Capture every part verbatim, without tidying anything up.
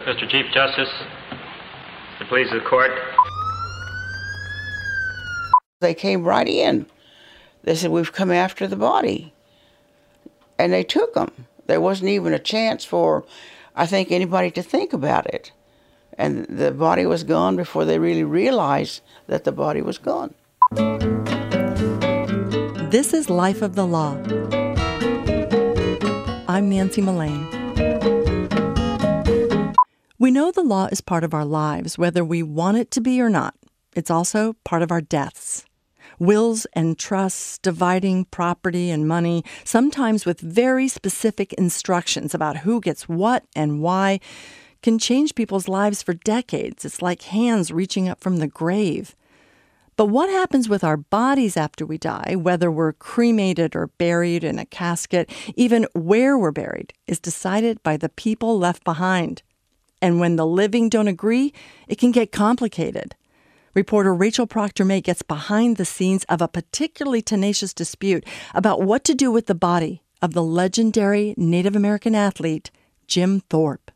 Mister Chief Justice, the pleas of the court. They came right in. They said, we've come after the body. And they took them. There wasn't even a chance for, I think, anybody to think about it. And the body was gone before they really realized that the body was gone. This is Life of the Law. I'm Nancy Mullane. We know the law is part of our lives, whether we want it to be or not. It's also part of our deaths. Wills and trusts, dividing property and money, sometimes with very specific instructions about who gets what and why, can change people's lives for decades. It's like hands reaching up from the grave. But what happens with our bodies after we die, whether we're cremated or buried in a casket, even where we're buried, is decided by the people left behind. And when the living don't agree, it can get complicated. Reporter Rachel Proctor-May gets behind the scenes of a particularly tenacious dispute about what to do with the body of the legendary Native American athlete, Jim Thorpe.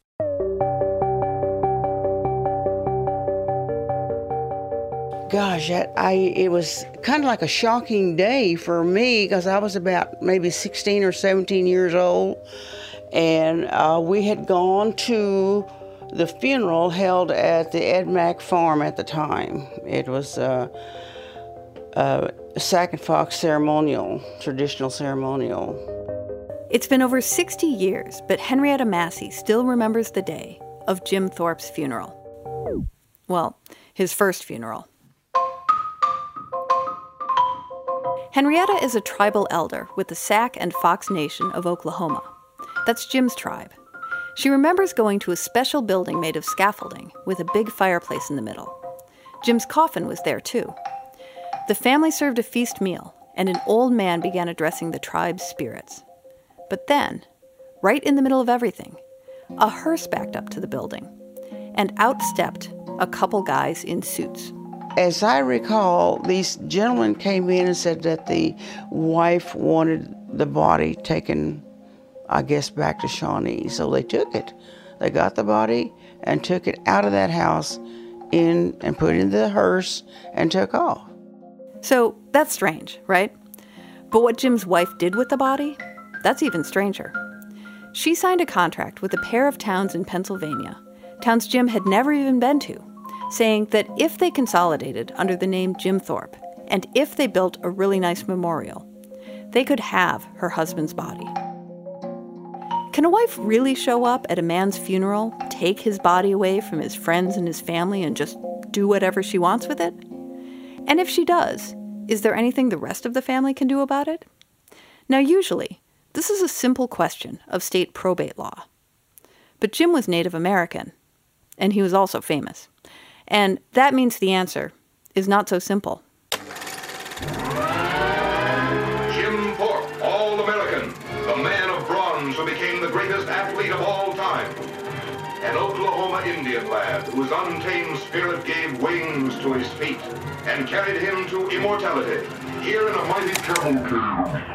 Gosh, that, I it was kind of like a shocking day for me because I was about maybe sixteen or seventeen years old, and uh, we had gone to the funeral held at the Ed Mack farm at the time. It was uh, a Sac and Fox ceremonial, traditional ceremonial. It's been over sixty years, but Henrietta Massey still remembers the day of Jim Thorpe's funeral. Well, his first funeral. Henrietta is a tribal elder with the Sac and Fox Nation of Oklahoma. That's Jim's tribe. She remembers going to a special building made of scaffolding with a big fireplace in the middle. Jim's coffin was there, too. The family served a feast meal, and an old man began addressing the tribe's spirits. But then, right in the middle of everything, a hearse backed up to the building, and out stepped a couple guys in suits. As I recall, these gentlemen came in and said that the wife wanted the body taken, I guess, back to Shawnee. So they took it. They got the body and took it out of that house in and put it in the hearse and took off. So that's strange, right? But what Jim's wife did with the body, that's even stranger. She signed a contract with a pair of towns in Pennsylvania, towns Jim had never even been to, saying that if they consolidated under the name Jim Thorpe, and if they built a really nice memorial, they could have her husband's body. Can a wife really show up at a man's funeral, take his body away from his friends and his family, and just do whatever she wants with it? And if she does, is there anything the rest of the family can do about it? Now, usually, this is a simple question of state probate law. But Jim was Native American, and he was also famous. And that means the answer is not so simple. Jim Thorpe, All-American, the man of bronze who became the greatest athlete of all time. An Oklahoma Indian lad whose untamed spirit gave wings to his feet and carried him to immortality, here in a mighty cavalcade.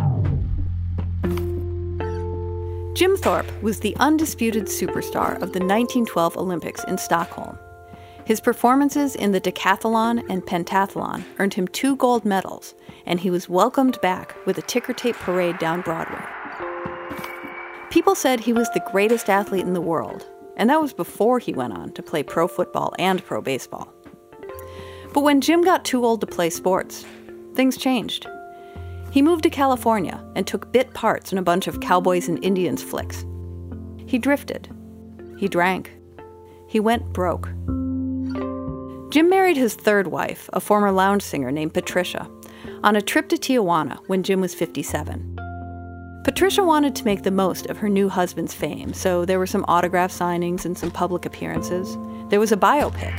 Jim Thorpe was the undisputed superstar of the nineteen twelve Olympics in Stockholm. His performances in the decathlon and pentathlon earned him two gold medals, and he was welcomed back with a ticker tape parade down Broadway. People said he was the greatest athlete in the world, and that was before he went on to play pro football and pro baseball. But when Jim got too old to play sports, things changed. He moved to California and took bit parts in a bunch of cowboys and Indians flicks. He drifted. He drank. He went broke. Jim married his third wife, a former lounge singer named Patricia, on a trip to Tijuana when Jim was fifty-seven. Patricia wanted to make the most of her new husband's fame, so there were some autograph signings and some public appearances. There was a biopic.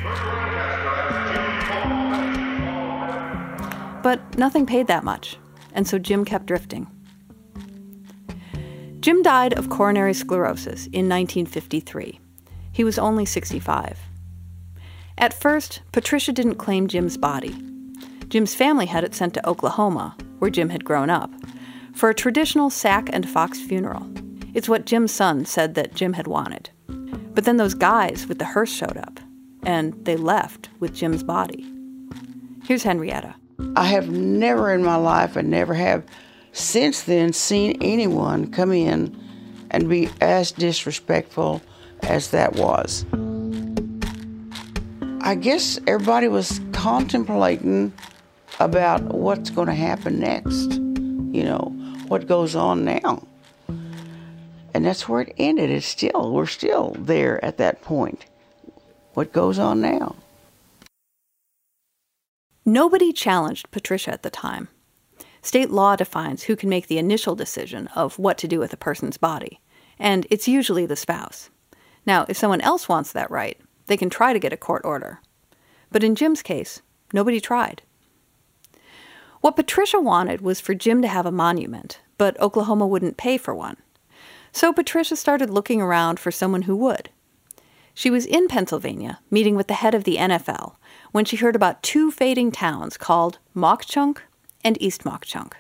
But nothing paid that much, and so Jim kept drifting. Jim died of coronary sclerosis in nineteen fifty-three. He was only sixty-five. At first, Patricia didn't claim Jim's body. Jim's family had it sent to Oklahoma, where Jim had grown up, for a traditional Sac and Fox funeral. It's what Jim's son said that Jim had wanted. But then those guys with the hearse showed up, and they left with Jim's body. Here's Henrietta. I have never in my life, and never have since then, seen anyone come in and be as disrespectful as that was. I guess everybody was contemplating about what's going to happen next, you know, what goes on now. And that's where it ended. It's still, we're still there at that point. What goes on now? Nobody challenged Patricia at the time. State law defines who can make the initial decision of what to do with a person's body, and it's usually the spouse. Now, if someone else wants that right, they can try to get a court order. But in Jim's case, nobody tried. What Patricia wanted was for Jim to have a monument, but Oklahoma wouldn't pay for one. So Patricia started looking around for someone who would. She was in Pennsylvania, meeting with the head of the N F L, when she heard about two fading towns called Mauch-Chunk and East Mauch-Chunk.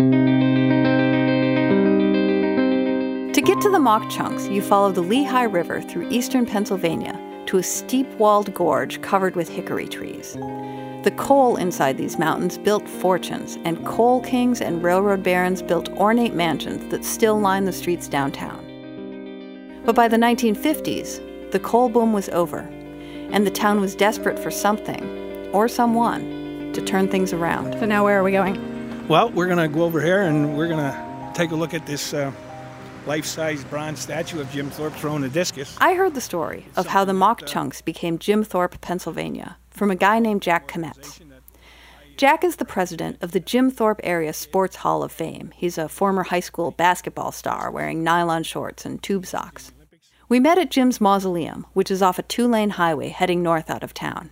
To get to the Mauch-Chunks, you follow the Lehigh River through eastern Pennsylvania to a steep-walled gorge covered with hickory trees. The coal inside these mountains built fortunes, and coal kings and railroad barons built ornate mansions that still line the streets downtown. But by the nineteen fifties, the coal boom was over, and the town was desperate for something, or someone, to turn things around. So now where are we going? Well, we're going to go over here, and we're going to take a look at this uh, life-size bronze statue of Jim Thorpe throwing a discus. I heard the story of how the Mauch-Chunks became Jim Thorpe, Pennsylvania, from a guy named Jack Kometz. Jack is the president of the Jim Thorpe Area Sports Hall of Fame. He's a former high school basketball star wearing nylon shorts and tube socks. We met at Jim's mausoleum, which is off a two-lane highway heading north out of town.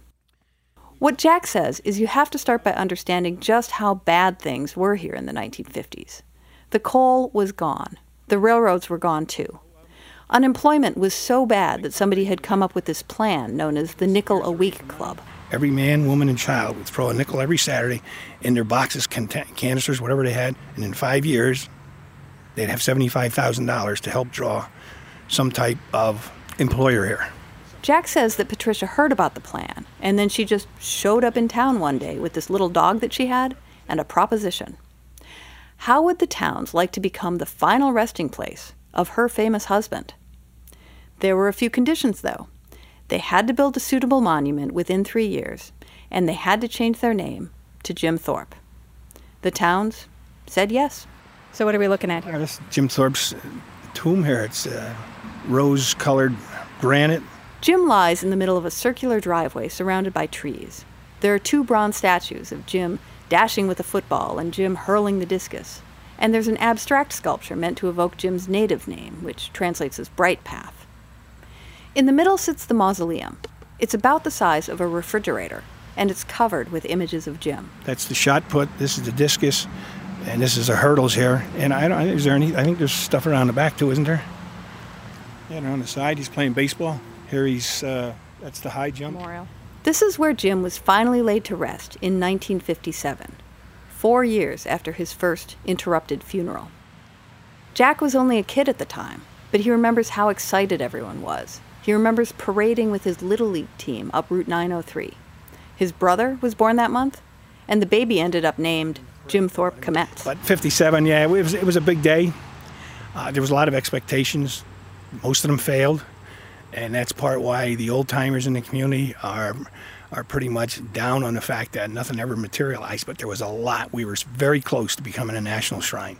What Jack says is you have to start by understanding just how bad things were here in the nineteen fifties. The coal was gone. The railroads were gone too. Unemployment was so bad that somebody had come up with this plan known as the Nickel a Week Club. Every man, woman, and child would throw a nickel every Saturday in their boxes, can- canisters, whatever they had, and in five years, they'd have seventy-five thousand dollars to help draw some type of employer here. Jack says that Patricia heard about the plan, and then she just showed up in town one day with this little dog that she had and a proposition. How would the towns like to become the final resting place of her famous husband? There were a few conditions, though. They had to build a suitable monument within three years, and they had to change their name to Jim Thorpe. The towns said yes. So what are we looking at Uh, here? this is Jim Thorpe's tomb here. It's uh, rose-colored granite. Jim lies in the middle of a circular driveway surrounded by trees. There are two bronze statues of Jim dashing with a football and Jim hurling the discus. And there's an abstract sculpture meant to evoke Jim's native name, which translates as Bright Path. In the middle sits the mausoleum. It's about the size of a refrigerator, and it's covered with images of Jim. That's the shot put. This is the discus, and this is the hurdles here. And I don't. Is there any? I think there's stuff around the back too, isn't there? Yeah, and on the side, he's playing baseball. Here he's. Uh, that's the high jump. Memorial. This is where Jim was finally laid to rest in nineteen fifty-seven, four years after his first interrupted funeral. Jack was only a kid at the time, but he remembers how excited everyone was. He remembers parading with his Little League team up Route nine oh three. His brother was born that month, and the baby ended up named Jim Thorpe Kometz. But fifty-seven, yeah, it was, it was a big day. Uh, there was a lot of expectations. Most of them failed, and that's part why the old-timers in the community are are pretty much down on the fact that nothing ever materialized, but there was a lot. We were very close to becoming a national shrine.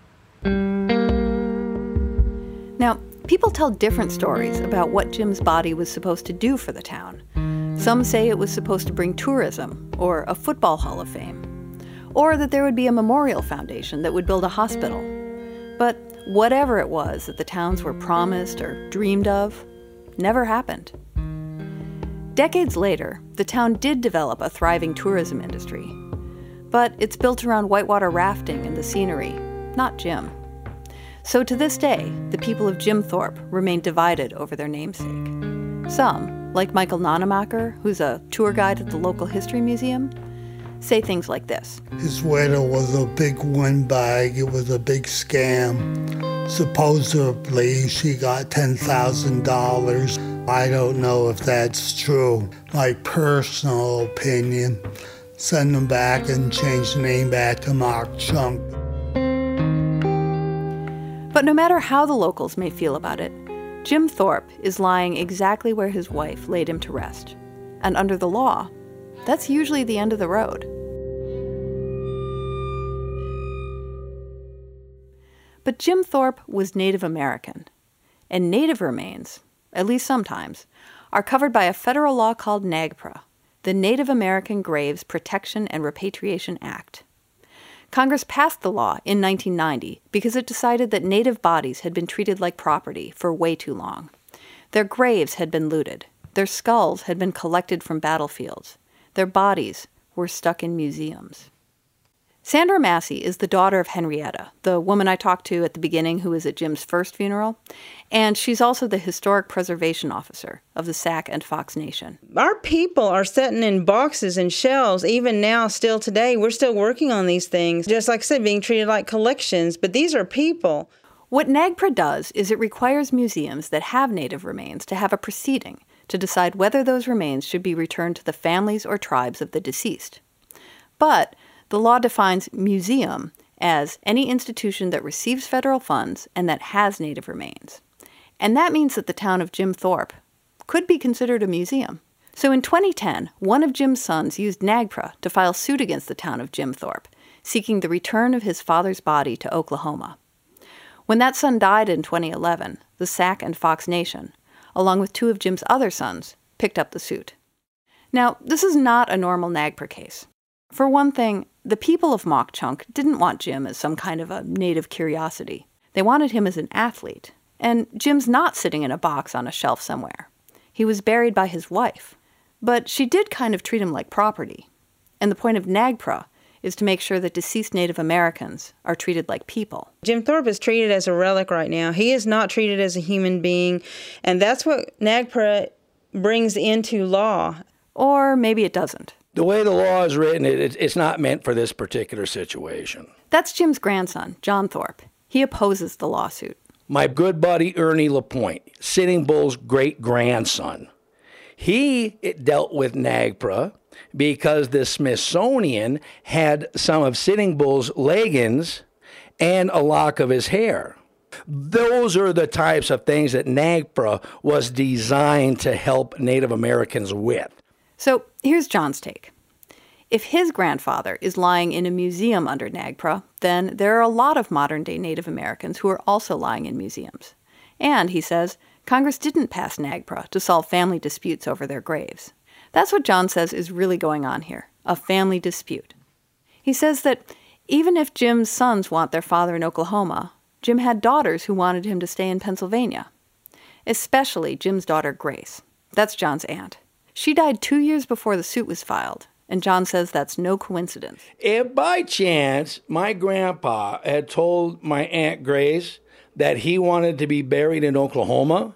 Now, people tell different stories about what Jim's body was supposed to do for the town. Some say it was supposed to bring tourism, or a football hall of fame, or that there would be a memorial foundation that would build a hospital. But whatever it was that the towns were promised or dreamed of, never happened. Decades later, the town did develop a thriving tourism industry, but it's built around whitewater rafting and the scenery, not Jim. So to this day, the people of Jim Thorpe remain divided over their namesake. Some, like Michael Nonemacher, who's a tour guide at the local history museum, say things like this. His widow was a big windbag. It was a big scam. Supposedly, she got ten thousand dollars. I don't know if that's true. My personal opinion, send them back and change the name back to Mark Chunk. But no matter how the locals may feel about it, Jim Thorpe is lying exactly where his wife laid him to rest. And under the law, that's usually the end of the road. But Jim Thorpe was Native American, and Native remains, at least sometimes, are covered by a federal law called NAGPRA, the Native American Graves Protection and Repatriation Act. Congress passed the law in nineteen ninety because it decided that Native bodies had been treated like property for way too long. Their graves had been looted. Their skulls had been collected from battlefields. Their bodies were stuck in museums. Sandra Massey is the daughter of Henrietta, the woman I talked to at the beginning who was at Jim's first funeral, and she's also the historic preservation officer of the Sac and Fox Nation. Our people are sitting in boxes and shelves, even now, still today. We're still working on these things, just like I said, being treated like collections, but these are people. What NAGPRA does is it requires museums that have Native remains to have a proceeding to decide whether those remains should be returned to the families or tribes of the deceased. But the law defines museum as any institution that receives federal funds and that has Native remains. And that means that the town of Jim Thorpe could be considered a museum. So in twenty ten, one of Jim's sons used NAGPRA to file suit against the town of Jim Thorpe, seeking the return of his father's body to Oklahoma. When that son died in twenty eleven, the Sac and Fox Nation, along with two of Jim's other sons, picked up the suit. Now, this is not a normal NAGPRA case. For one thing, the people of Mauch Chunk didn't want Jim as some kind of a native curiosity. They wanted him as an athlete. And Jim's not sitting in a box on a shelf somewhere. He was buried by his wife. But she did kind of treat him like property. And the point of NAGPRA is to make sure that deceased Native Americans are treated like people. Jim Thorpe is treated as a relic right now. He is not treated as a human being. And that's what NAGPRA brings into law. Or maybe it doesn't. The way the law is written, it, it's not meant for this particular situation. That's Jim's grandson, John Thorpe. He opposes the lawsuit. My good buddy Ernie LaPointe, Sitting Bull's great-grandson, he dealt with NAGPRA because the Smithsonian had some of Sitting Bull's leggings and a lock of his hair. Those are the types of things that NAGPRA was designed to help Native Americans with. So here's John's take. If his grandfather is lying in a museum under NAGPRA, then there are a lot of modern-day Native Americans who are also lying in museums. And, he says, Congress didn't pass NAGPRA to solve family disputes over their graves. That's what John says is really going on here, a family dispute. He says that even if Jim's sons want their father in Oklahoma, Jim had daughters who wanted him to stay in Pennsylvania. Especially Jim's daughter, Grace. That's John's aunt. She died two years before the suit was filed. And John says that's no coincidence. If by chance my grandpa had told my Aunt Grace that he wanted to be buried in Oklahoma,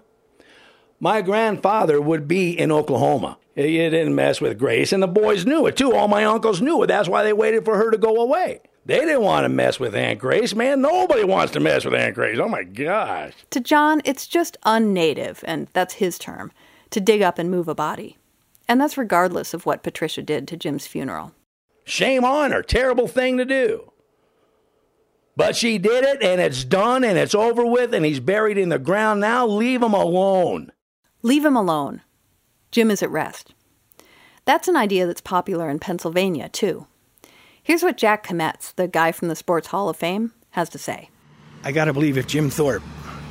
my grandfather would be in Oklahoma. He didn't mess with Grace, and the boys knew it too. All my uncles knew it. That's why they waited for her to go away. They didn't want to mess with Aunt Grace, man. Nobody wants to mess with Aunt Grace. Oh, my gosh. To John, it's just unnative, and that's his term, to dig up and move a body. And that's regardless of what Patricia did to Jim's funeral. Shame on her. Terrible thing to do. But she did it, and it's done, and it's over with, and he's buried in the ground now. Leave him alone. Leave him alone. Jim is at rest. That's an idea that's popular in Pennsylvania, too. Here's what Jack Kometz, the guy from the Sports Hall of Fame, has to say. I got to believe if Jim Thorpe,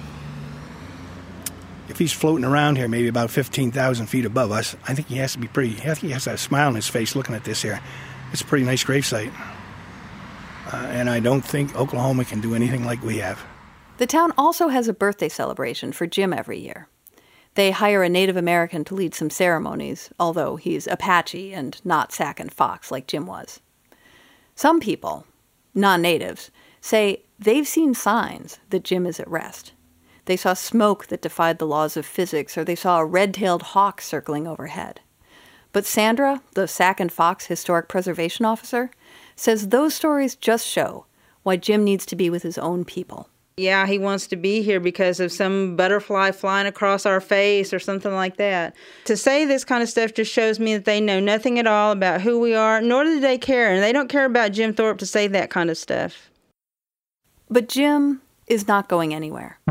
if he's floating around here maybe about fifteen thousand feet above us, I think he has to be pretty, I think he has that smile on his face looking at this here. It's a pretty nice gravesite. Uh, and I don't think Oklahoma can do anything like we have. The town also has a birthday celebration for Jim every year. They hire a Native American to lead some ceremonies, although he's Apache and not Sac and Fox like Jim was. Some people, non-natives, say they've seen signs that Jim is at rest. They saw smoke that defied the laws of physics, or they saw a red-tailed hawk circling overhead. But Sandra, the Sac and Fox historic preservation officer, says those stories just show why Jim needs to be with his own people. Yeah, he wants to be here because of some butterfly flying across our face or something like that. To say this kind of stuff just shows me that they know nothing at all about who we are, nor do they care. And they don't care about Jim Thorpe to say that kind of stuff. But Jim is not going anywhere.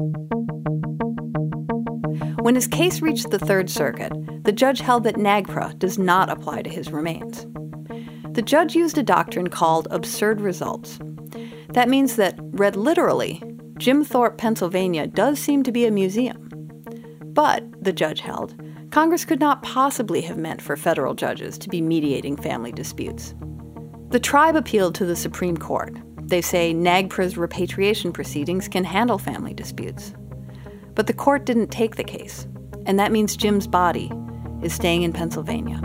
When his case reached the Third Circuit, the judge held that NAGPRA does not apply to his remains. The judge used a doctrine called absurd results. That means that, read literally, Jim Thorpe, Pennsylvania does seem to be a museum. But, the judge held, Congress could not possibly have meant for federal judges to be mediating family disputes. The tribe appealed to the Supreme Court. They say NAGPRA's repatriation proceedings can handle family disputes. But the court didn't take the case, and that means Jim's body is staying in Pennsylvania.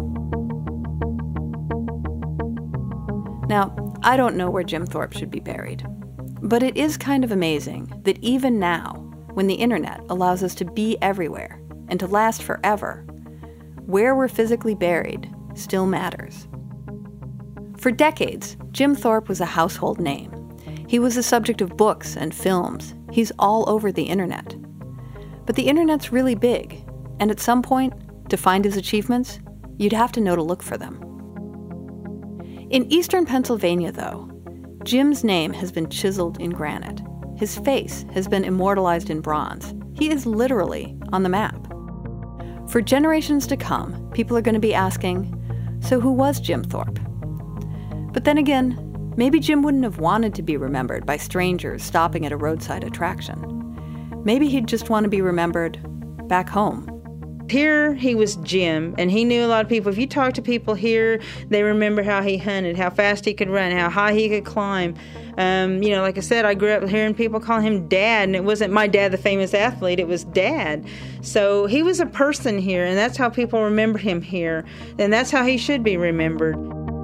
Now, I don't know where Jim Thorpe should be buried, but it is kind of amazing that even now, when the internet allows us to be everywhere and to last forever, where we're physically buried still matters. For decades, Jim Thorpe was a household name. He was the subject of books and films. He's all over the internet. But the internet's really big, and at some point, to find his achievements, you'd have to know to look for them. In eastern Pennsylvania, though, Jim's name has been chiseled in granite. His face has been immortalized in bronze. He is literally on the map. For generations to come, people are going to be asking, so who was Jim Thorpe? But then again, maybe Jim wouldn't have wanted to be remembered by strangers stopping at a roadside attraction. Maybe he'd just want to be remembered back home. Here, he was Jim, and he knew a lot of people. If you talk to people here, they remember how he hunted, how fast he could run, how high he could climb. Um, you know, like I said, I grew up hearing people call him Dad, and it wasn't my dad, the famous athlete, it was Dad. So he was a person here, and that's how people remember him here, and that's how he should be remembered.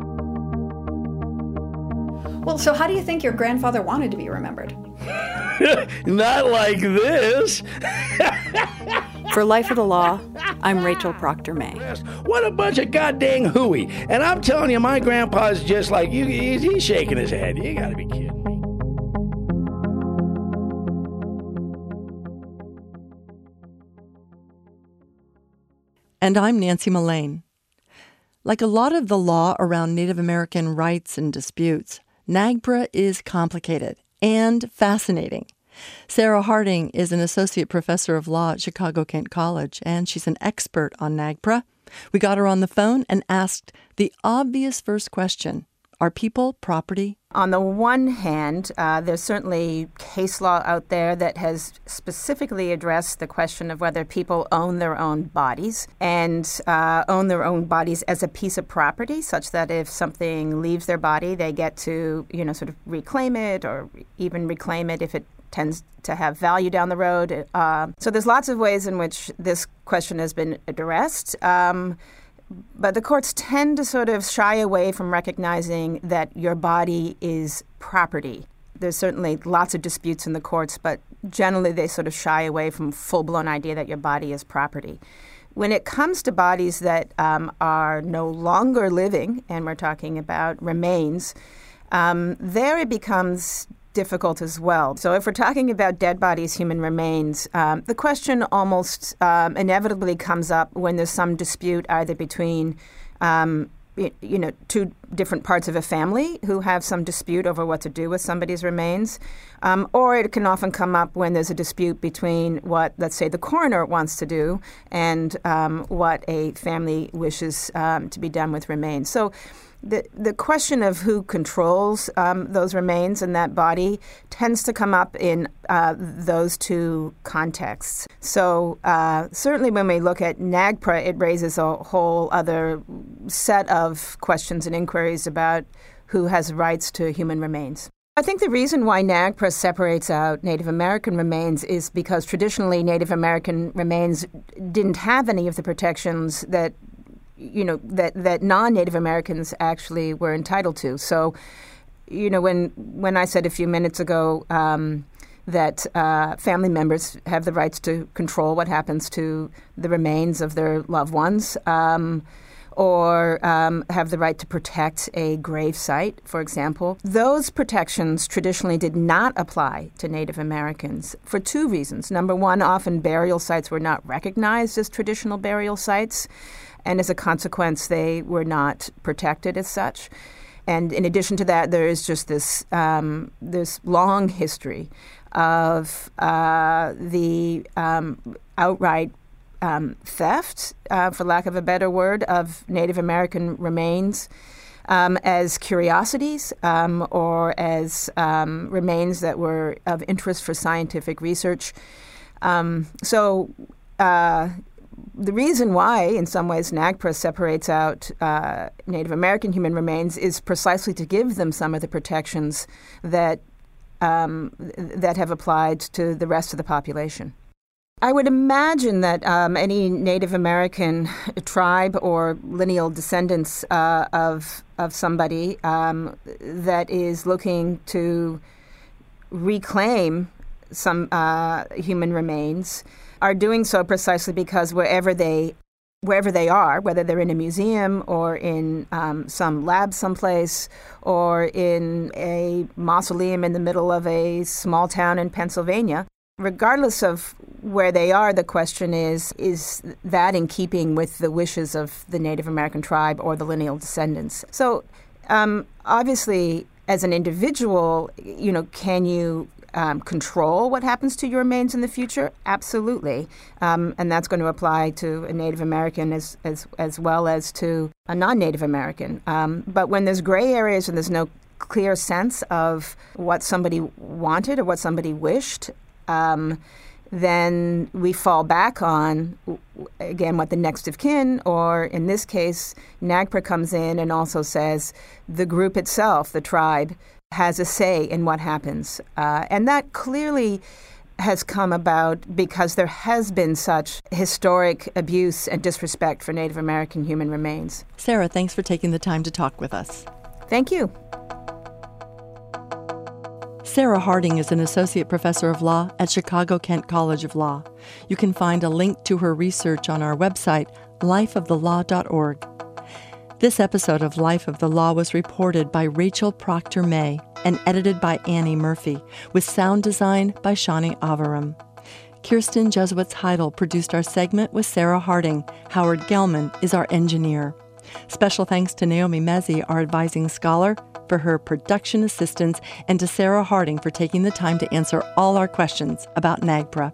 Well, so how do you think your grandfather wanted to be remembered? Not like this. For Life of the Law, I'm Rachel Proctor May. What a bunch of goddamn hooey. And I'm telling you, my grandpa's just like you. He's, he's shaking his head. You gotta be kidding me. And I'm Nancy Mullane. Like a lot of the law around Native American rights and disputes, NAGPRA is complicated and fascinating. Sarah Harding is an associate professor of law at Chicago-Kent College, and she's an expert on NAGPRA. We got her on the phone and asked the obvious first question: are people property? On the one hand, uh, there's certainly case law out there that has specifically addressed the question of whether people own their own bodies and uh, own their own bodies as a piece of property, such that if something leaves their body, they get to, you know, sort of reclaim it or even reclaim it if it tends to have value down the road. Uh, so there's lots of ways in which this question has been addressed. Um, But the courts tend to sort of shy away from recognizing that your body is property. There's certainly lots of disputes in the courts, but generally they sort of shy away from full-blown idea that your body is property. When it comes to bodies that um, are no longer living, and we're talking about remains, um, there it becomes difficult as well. So if we're talking about dead bodies, human remains, um, the question almost um, inevitably comes up when there's some dispute either between, um, you, you know, two different parts of a family who have some dispute over what to do with somebody's remains, um, or it can often come up when there's a dispute between what, let's say, the coroner wants to do and um, what a family wishes um, to be done with remains. So The the question of who controls um, those remains and that body tends to come up in uh, those two contexts. So uh, certainly when we look at NAGPRA, it raises a whole other set of questions and inquiries about who has rights to human remains. I think the reason why NAGPRA separates out Native American remains is because traditionally Native American remains didn't have any of the protections that you know, that, that non-Native Americans actually were entitled to. So, you know, when when I said a few minutes ago um, that uh, family members have the rights to control what happens to the remains of their loved ones, um, or um, have the right to protect a grave site, for example. Those protections traditionally did not apply to Native Americans for two reasons. Number one, often burial sites were not recognized as traditional burial sites, and as a consequence, they were not protected as such. And in addition to that, there is just this um, this long history of uh, the um, outright um, theft, uh, for lack of a better word, of Native American remains um, as curiosities um, or as um, remains that were of interest for scientific research. Um, so uh, the reason why, in some ways, NAGPRA separates out uh, Native American human remains is precisely to give them some of the protections that um, that have applied to the rest of the population. I would imagine that um, any Native American tribe or lineal descendants uh, of of somebody um, that is looking to reclaim some uh, human remains are doing so precisely because wherever they wherever they are, whether they're in a museum or in um, some lab someplace or in a mausoleum in the middle of a small town in Pennsylvania, regardless of where they are, the question is, is that in keeping with the wishes of the Native American tribe or the lineal descendants? So um, obviously, as an individual, you know, can you Um, control what happens to your remains in the future? Absolutely. Um, and that's going to apply to a Native American as as, as well as to a non-Native American. Um, but when there's gray areas and there's no clear sense of what somebody wanted or what somebody wished, um, then we fall back on, again, what the next of kin, or in this case, NAGPRA comes in and also says the group itself, the tribe, has a say in what happens. Uh, and that clearly has come about because there has been such historic abuse and disrespect for Native American human remains. Sarah, thanks for taking the time to talk with us. Thank you. Sarah Harding is an associate professor of law at Chicago-Kent College of Law. You can find a link to her research on our website, life of the law dot org. This episode of Life of the Law was reported by Rachel Proctor May and edited by Annie Murphy, with sound design by Shani Avaram. Kirsten Jesuits-Heidel produced our segment with Sarah Harding. Howard Gelman is our engineer. Special thanks to Naomi Mezzi, our advising scholar, for her production assistance, and to Sarah Harding for taking the time to answer all our questions about NAGPRA.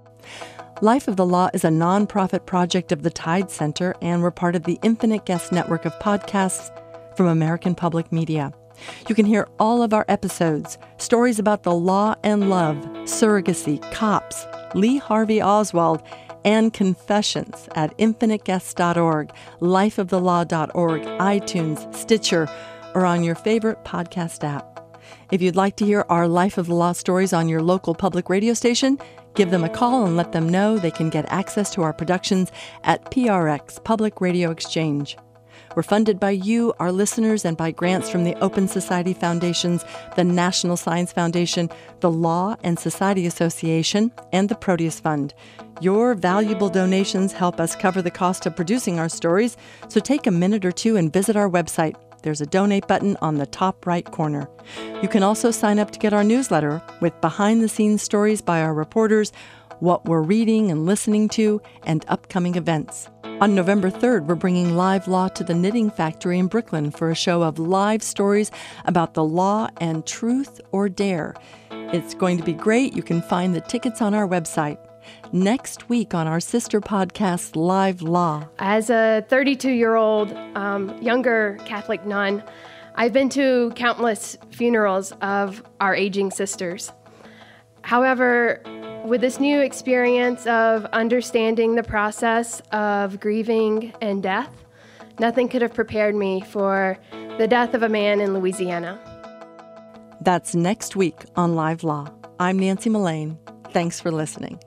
Life of the Law is a nonprofit project of the Tide Center, and we're part of the Infinite Guest network of podcasts from American Public Media. You can hear all of our episodes, stories about the law and love, surrogacy, cops, Lee Harvey Oswald, and confessions at infinite guests dot org, life of the law dot org, iTunes, Stitcher, or on your favorite podcast app. If you'd like to hear our Life of the Law stories on your local public radio station, give them a call and let them know they can get access to our productions at P R X Public Radio Exchange. We're funded by you, our listeners, and by grants from the Open Society Foundations, the National Science Foundation, the Law and Society Association, and the Proteus Fund. Your valuable donations help us cover the cost of producing our stories, so take a minute or two and visit our website. There's a donate button on the top right corner. You can also sign up to get our newsletter with behind-the-scenes stories by our reporters, what we're reading and listening to, and upcoming events. On November third, we're bringing Live Law to the Knitting Factory in Brooklyn for a show of live stories about the law and truth or dare. It's going to be great. You can find the tickets on our website. Next week on our sister podcast, Live Law. As a thirty-two-year-old um, younger Catholic nun, I've been to countless funerals of our aging sisters. However, with this new experience of understanding the process of grieving and death, nothing could have prepared me for the death of a man in Louisiana. That's next week on Live Law. I'm Nancy Mullane. Thanks for listening.